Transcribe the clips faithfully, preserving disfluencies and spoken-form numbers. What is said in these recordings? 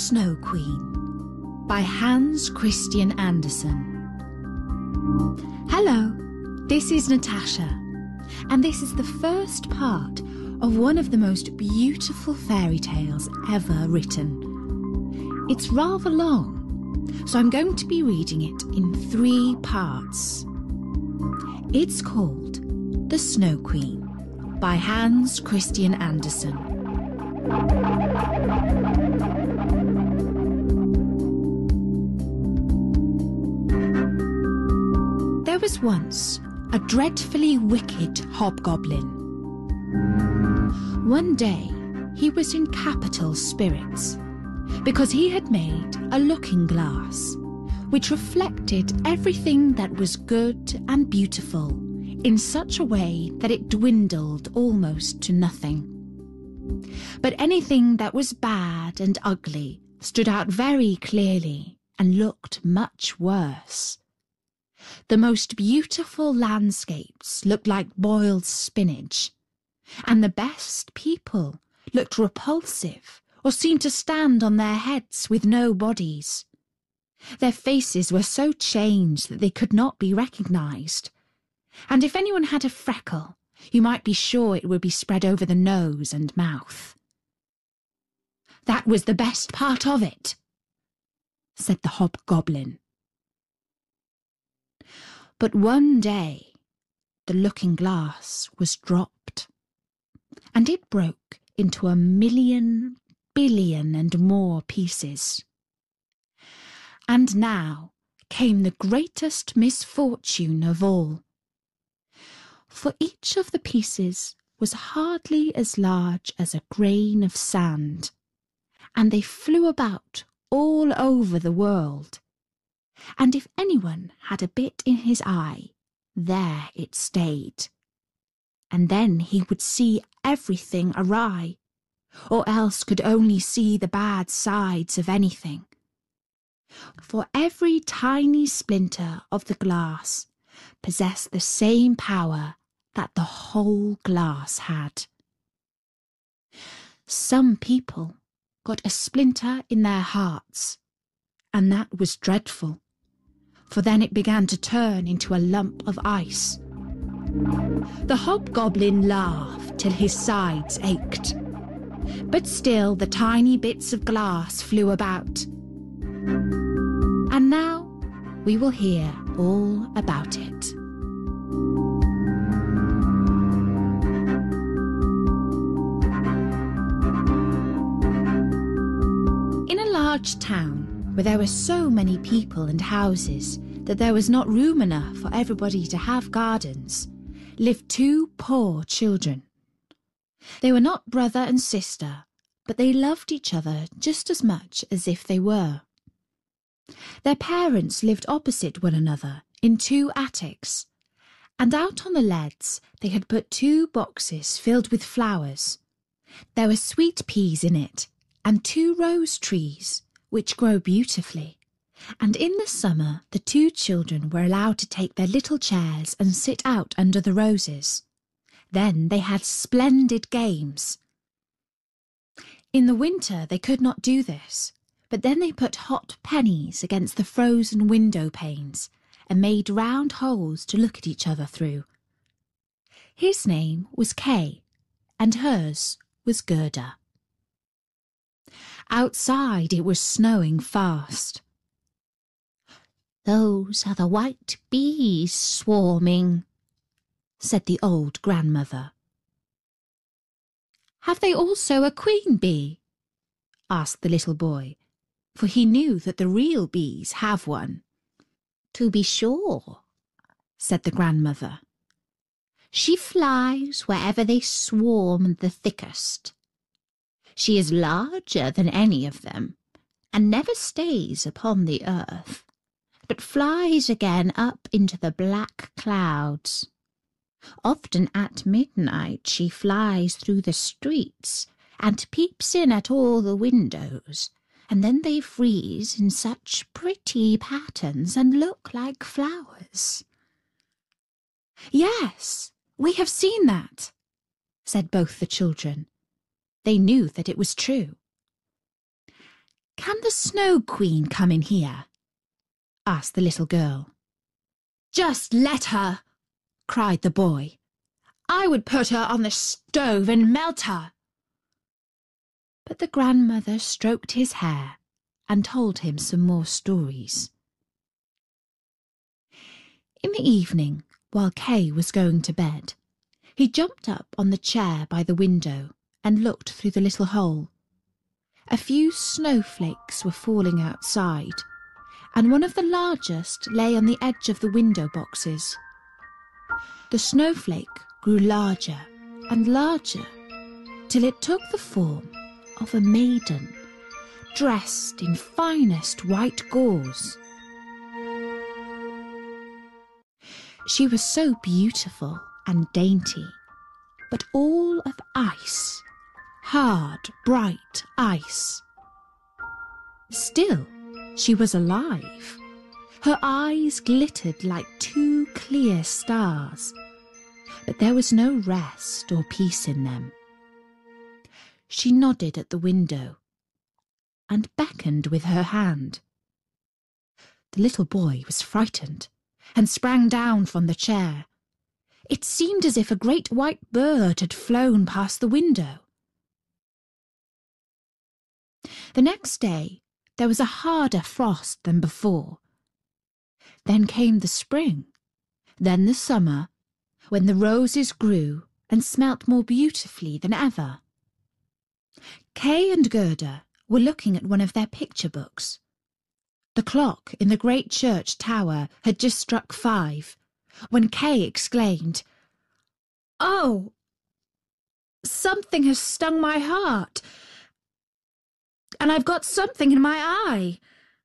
Snow Queen by Hans Christian Andersen. Hello, this is Natasha, and this is the first part of one of the most beautiful fairy tales ever written. It's rather long, so I'm going to be reading it in three parts. It's called The Snow Queen by Hans Christian Andersen. There was once a dreadfully wicked hobgoblin. One day he was in capital spirits because he had made a looking glass which reflected everything that was good and beautiful in such a way that it dwindled almost to nothing. But anything that was bad and ugly stood out very clearly and looked much worse. The most beautiful landscapes looked like boiled spinach, and the best people looked repulsive or seemed to stand on their heads with no bodies. Their faces were so changed that they could not be recognised, and if anyone had a freckle, you might be sure it would be spread over the nose and mouth. "That was the best part of it," said the hobgoblin. But one day the looking-glass was dropped, and it broke into a million, billion and more pieces. And now came the greatest misfortune of all. For each of the pieces was hardly as large as a grain of sand, and they flew about all over the world. And if anyone had a bit in his eye, there it stayed. And then he would see everything awry, or else could only see the bad sides of anything. For every tiny splinter of the glass possessed the same power that the whole glass had. Some people got a splinter in their hearts, and that was dreadful, for then it began to turn into a lump of ice. The hobgoblin laughed till his sides ached, but still the tiny bits of glass flew about. And now we will hear all about it. In a large town, where there were so many people and houses that there was not room enough for everybody to have gardens, lived two poor children. They were not brother and sister, but they loved each other just as much as if they were. Their parents lived opposite one another in two attics, and out on the leads they had put two boxes filled with flowers. There were sweet peas in it, and two rose trees, which grow beautifully, and in the summer the two children were allowed to take their little chairs and sit out under the roses. Then they had splendid games. In the winter they could not do this, but then they put hot pennies against the frozen window panes and made round holes to look at each other through. His name was Kay, and hers was Gerda. Outside it was snowing fast. "Those are the white bees swarming," said the old grandmother. "Have they also a queen bee?" asked the little boy, for he knew that the real bees have one. "To be sure," said the grandmother. "She flies wherever they swarm the thickest. She is larger than any of them, and never stays upon the earth, but flies again up into the black clouds. Often at midnight she flies through the streets and peeps in at all the windows, and then they freeze in such pretty patterns and look like flowers." "Yes, we have seen that," said both the children. They knew that it was true. "Can the Snow Queen come in here?" asked the little girl. "Just let her," cried the boy. "I would put her on the stove and melt her." But the grandmother stroked his hair and told him some more stories. In the evening, while Kay was going to bed, he jumped up on the chair by the window and looked through the little hole. A few snowflakes were falling outside, and one of the largest lay on the edge of the window boxes. The snowflake grew larger and larger till it took the form of a maiden dressed in finest white gauze. She was so beautiful and dainty, but all of ice, hard, bright ice. Still, she was alive. Her eyes glittered like two clear stars, but there was no rest or peace in them. She nodded at the window and beckoned with her hand. The little boy was frightened and sprang down from the chair. It seemed as if a great white bird had flown past the window. The next day there was a harder frost than before. Then came the spring, then the summer, when the roses grew and smelt more beautifully than ever. Kay and Gerda were looking at one of their picture books. The clock in the great church tower had just struck five, when Kay exclaimed, "Oh, something has stung my heart, and I've got something in my eye."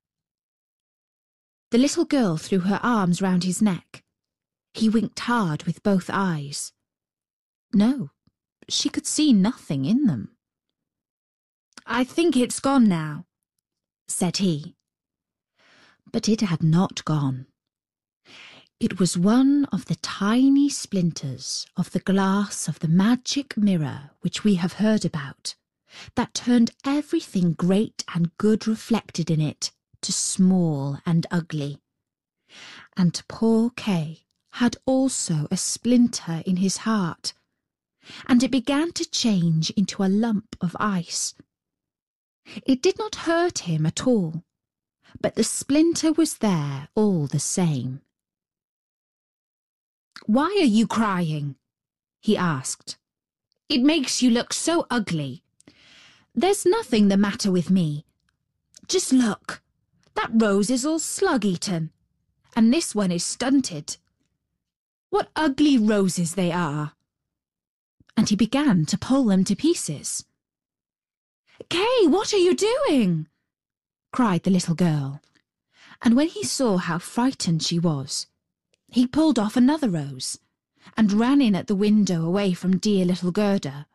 The little girl threw her arms round his neck. He winked hard with both eyes. No, she could see nothing in them. "I think it's gone now," said he. But it had not gone. It was one of the tiny splinters of the glass of the magic mirror which we have heard about, that turned everything great and good reflected in it to small and ugly. And poor Kay had also a splinter in his heart, and it began to change into a lump of ice. It did not hurt him at all, but the splinter was there all the same. "Why are you crying?" he asked. "It makes you look so ugly." "There's nothing the matter with me. Just look, that rose is all slug-eaten, and this one is stunted. What ugly roses they are!" And he began to pull them to pieces. "Kay, what are you doing?" cried the little girl. And when he saw how frightened she was, he pulled off another rose and ran in at the window away from dear little Gerda.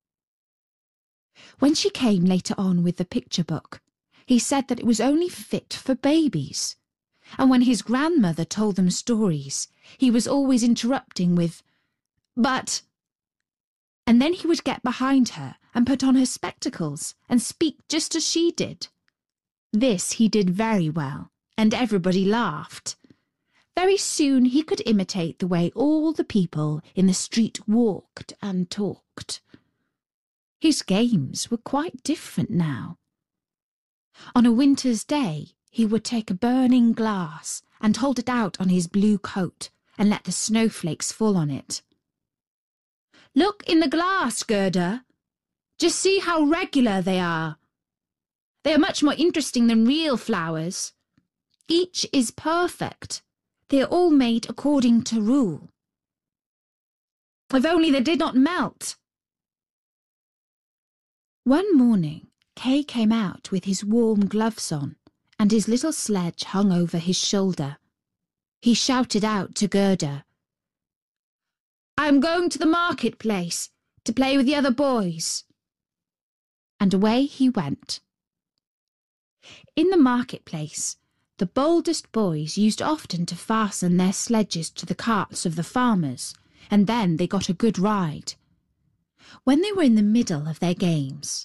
When she came later on with the picture book, he said that it was only fit for babies, and when his grandmother told them stories, he was always interrupting with, "But," and then he would get behind her and put on her spectacles and speak just as she did. This he did very well, and everybody laughed. Very soon he could imitate the way all the people in the street walked and talked. His games were quite different now. On a winter's day he would take a burning glass and hold it out on his blue coat and let the snowflakes fall on it. "Look in the glass, Gerda. Just see how regular they are. They are much more interesting than real flowers. Each is perfect. They are all made according to rule. If only they did not melt." One morning, Kay came out with his warm gloves on, and his little sledge hung over his shoulder. He shouted out to Gerda, "I am going to the marketplace to play with the other boys." And away he went. In the marketplace, the boldest boys used often to fasten their sledges to the carts of the farmers, and then they got a good ride. When they were in the middle of their games,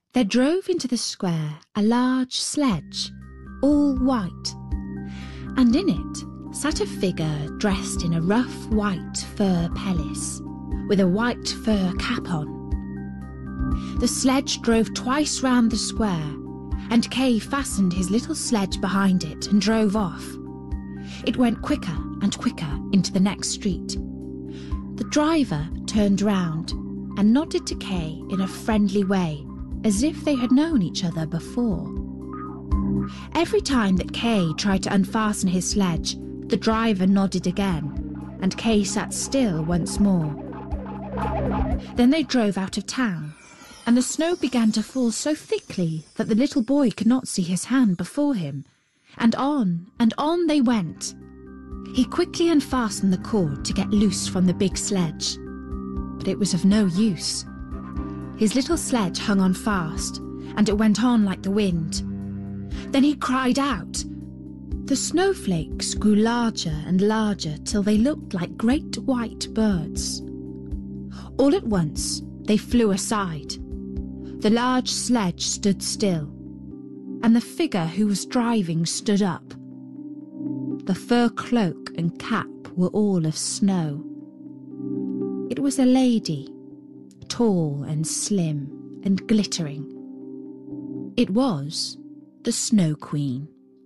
there drove into the square a large sledge, all white, and in it sat a figure dressed in a rough white fur pelisse, with a white fur cap on. The sledge drove twice round the square, and Kay fastened his little sledge behind it and drove off. It went quicker and quicker into the next street. The driver turned round and nodded to Kay in a friendly way, as if they had known each other before. Every time that Kay tried to unfasten his sledge, the driver nodded again, and Kay sat still once more. Then they drove out of town, and the snow began to fall so thickly that the little boy could not see his hand before him, and on and on they went. He quickly unfastened the cord to get loose from the big sledge, but it was of no use. His little sledge hung on fast, and it went on like the wind. Then he cried out. The snowflakes grew larger and larger till they looked like great white birds. All at once they flew aside. The large sledge stood still, and the figure who was driving stood up. The fur cloak and cap were all of snow. It was a lady, tall and slim and glittering. It was the Snow Queen.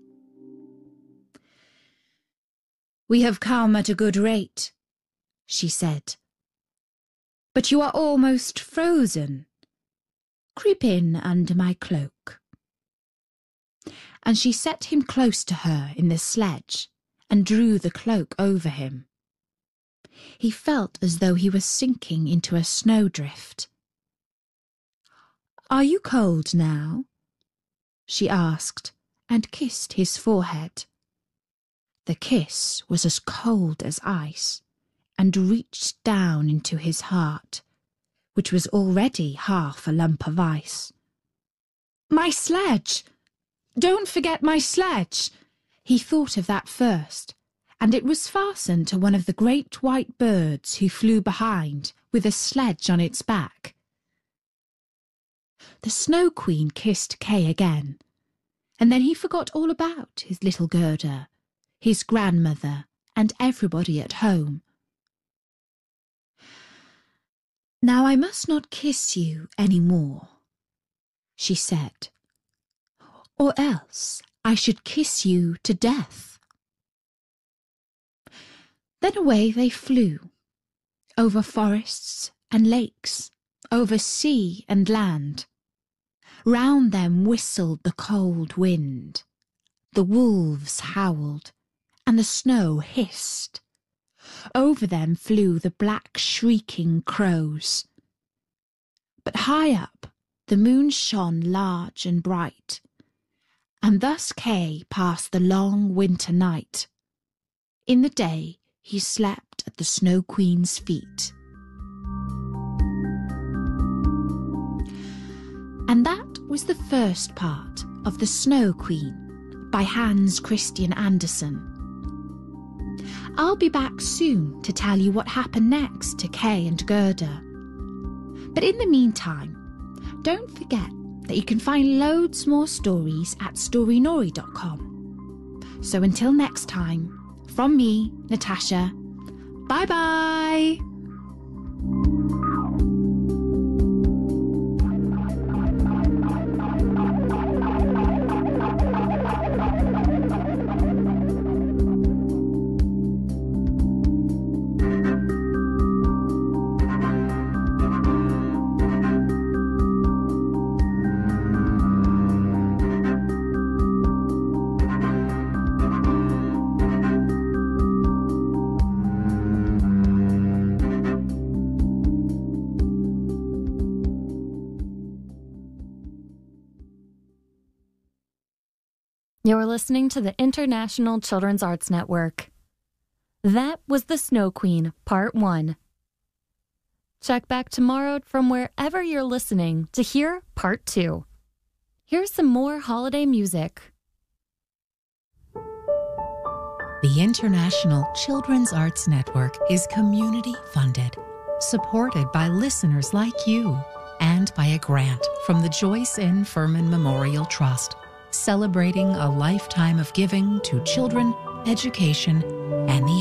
"We have come at a good rate," she said. "But you are almost frozen. Creep in under my cloak." And she set him close to her in the sledge and drew the cloak over him. He felt as though he was sinking into a snowdrift. "Are you cold now?" she asked, and kissed his forehead. The kiss was as cold as ice, and reached down into his heart, which was already half a lump of ice. "My sledge! Don't forget my sledge!" He thought of that first, and it was fastened to one of the great white birds who flew behind with a sledge on its back. The Snow Queen kissed Kay again, and then he forgot all about his little Gerda, his grandmother, and everybody at home. "Now I must not kiss you any more," she said, "or else I should kiss you to death." Then away they flew, over forests and lakes, over sea and land. Round them whistled the cold wind, the wolves howled, and the snow hissed. Over them flew the black shrieking crows. But high up the moon shone large and bright, and thus Kay passed the long winter night. In the day he slept at the Snow Queen's feet. And that was the first part of The Snow Queen by Hans Christian Andersen. I'll be back soon to tell you what happened next to Kay and Gerda. But in the meantime, don't forget that you can find loads more stories at storynori dot com. So until next time, from me, Natasha, bye-bye! You're listening to the International Children's Arts Network. That was The Snow Queen, Part one. Check back tomorrow from wherever you're listening to hear Part two. Here's some more holiday music. The International Children's Arts Network is community funded, supported by listeners like you, and by a grant from the Joyce N. Furman Memorial Trust, celebrating a lifetime of giving to children, education, and the